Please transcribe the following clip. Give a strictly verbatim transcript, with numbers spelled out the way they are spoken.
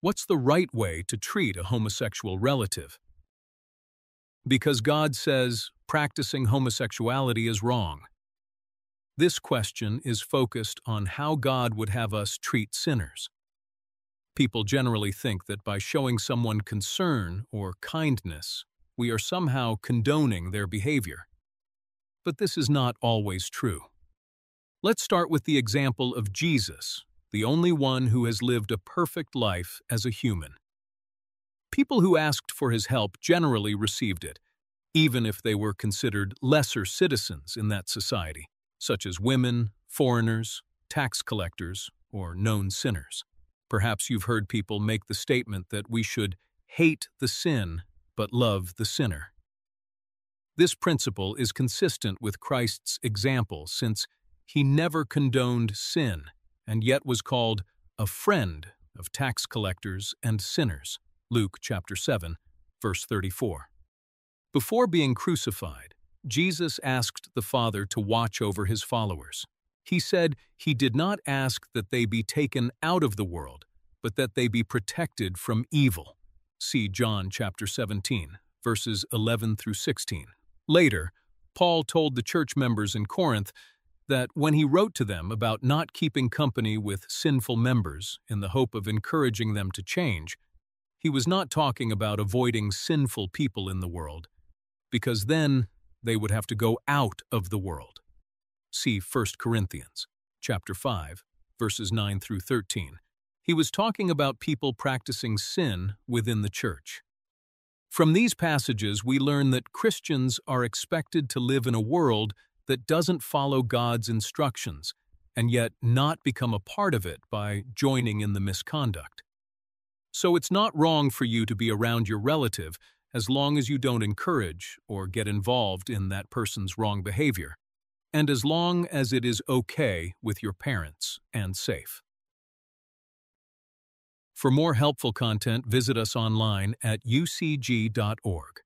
What's the right way to treat a homosexual relative? Because God says practicing homosexuality is wrong. This question is focused on how God would have us treat sinners. People generally think that by showing someone concern or kindness, we are somehow condoning their behavior. But this is not always true. Let's start with the example of Jesus, the only one who has lived a perfect life as a human. People who asked for his help generally received it, even if they were considered lesser citizens in that society, such as women, foreigners, tax collectors, or known sinners. Perhaps you've heard people make the statement that we should hate the sin but love the sinner. This principle is consistent with Christ's example, since he never condoned sin and yet was called a friend of tax collectors and sinners. Luke chapter seven, verse thirty-four. Before being crucified, Jesus asked the Father to watch over his followers. He said he did not ask that they be taken out of the world, but that they be protected from evil. See John chapter seventeen, verses eleven through sixteen. Later, Paul told the church members in Corinth that when he wrote to them about not keeping company with sinful members in the hope of encouraging them to change, he was not talking about avoiding sinful people in the world, because then they would have to go out of the world. See First Corinthians chapter five, verses nine through thirteen. He was talking about people practicing sin within the church. From these passages, we learn that Christians are expected to live in a world that doesn't follow God's instructions, and yet not become a part of it by joining in the misconduct. So it's not wrong for you to be around your relative as long as you don't encourage or get involved in that person's wrong behavior, and as long as it is okay with your parents and safe. For more helpful content, visit us online at u c g dot org.